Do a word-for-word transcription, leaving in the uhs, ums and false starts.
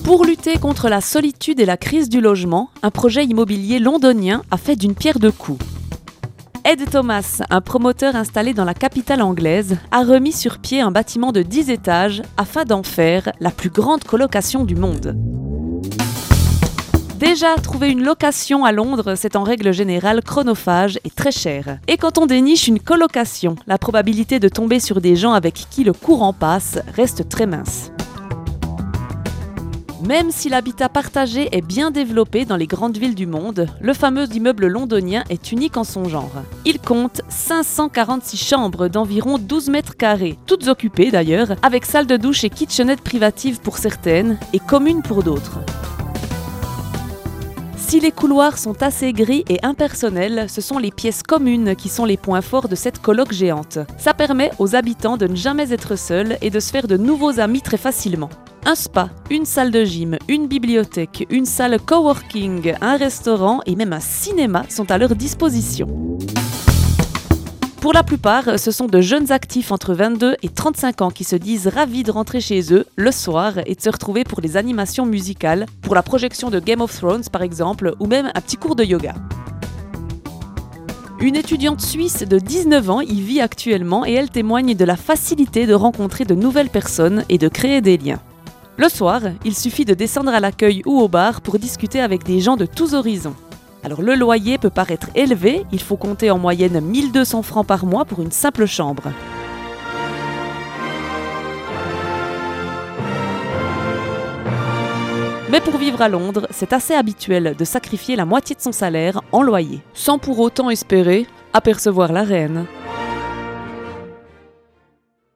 Pour lutter contre la solitude et la crise du logement, un projet immobilier londonien a fait d'une pierre deux coups. Ed Thomas, un promoteur installé dans la capitale anglaise, a remis sur pied un bâtiment de dix étages afin d'en faire la plus grande colocation du monde. Déjà, trouver une location à Londres, c'est en règle générale chronophage et très cher. Et quand on déniche une colocation, la probabilité de tomber sur des gens avec qui le courant passe reste très mince. Même si l'habitat partagé est bien développé dans les grandes villes du monde, le fameux immeuble londonien est unique en son genre. Il compte cinq cent quarante-six chambres d'environ douze mètres carrés, toutes occupées d'ailleurs, avec salle de douche et kitchenette privative pour certaines et commune pour d'autres. Si les couloirs sont assez gris et impersonnels, ce sont les pièces communes qui sont les points forts de cette coloc géante. Ça permet aux habitants de ne jamais être seuls et de se faire de nouveaux amis très facilement. Un spa, une salle de gym, une bibliothèque, une salle coworking, un restaurant et même un cinéma sont à leur disposition. Pour la plupart, ce sont de jeunes actifs entre vingt-deux et trente-cinq ans qui se disent ravis de rentrer chez eux le soir et de se retrouver pour les animations musicales, pour la projection de Game of Thrones par exemple, ou même un petit cours de yoga. Une étudiante suisse de dix-neuf ans y vit actuellement et elle témoigne de la facilité de rencontrer de nouvelles personnes et de créer des liens. Le soir, il suffit de descendre à l'accueil ou au bar pour discuter avec des gens de tous horizons. Alors le loyer peut paraître élevé, il faut compter en moyenne mille deux cents francs par mois pour une simple chambre. Mais pour vivre à Londres, c'est assez habituel de sacrifier la moitié de son salaire en loyer, sans pour autant espérer apercevoir la reine.